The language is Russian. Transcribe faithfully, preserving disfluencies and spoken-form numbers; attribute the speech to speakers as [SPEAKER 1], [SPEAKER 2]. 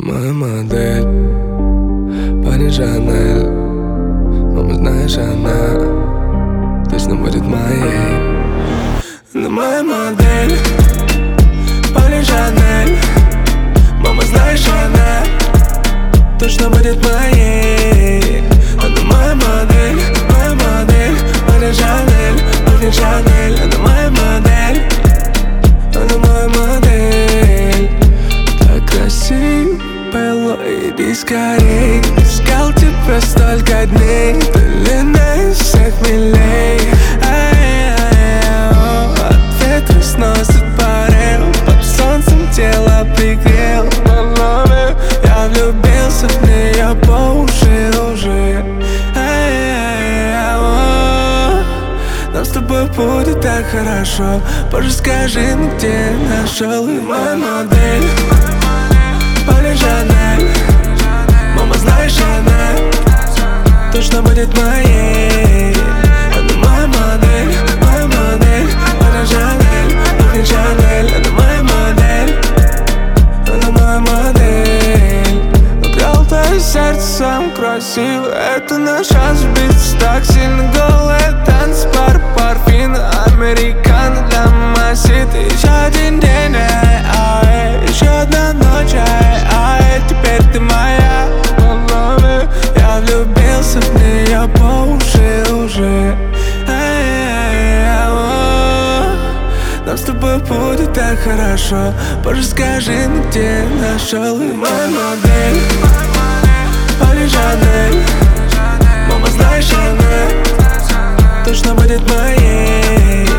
[SPEAKER 1] Моя модель, парень Жанель. Мама, знаешь, она точно будет моей. Она моя модель, парень Жанель. Мама, знаешь, она точно будет моей. Она моя модель, моя модель, парень Жанель, парень Жанель. Она моя модель, она моя модель. Так красиво, иди скорей. Искал тебя столько дней, ты длиннее всех милей. От ветра сносит парил, под солнцем тело пригрел. Я влюбился в нее по уши уже. Нам с тобой будет так хорошо. Позже скажи, ну где нашел. Моя модель, парень Жанель. Мама, знаешь, она точно будет моей. Она моя модель, моя модель, парень Жанель, парень Жанель. Она моя модель, она моя модель. Украл твое сердце, сам красивый. Это наш шанс сбиться так сильно. Голые танцы, пар, парфина, американо для мамаситы. Еще один день, ай, ай, еще одна ночь, ай, ай. Теперь ты моя, я влюбился в нее по уши уже. Нам с тобой будет так хорошо. Позже скажи, ну где нашел. Моя модель, парень Жанель. Мама, знаешь, она точно будет моей.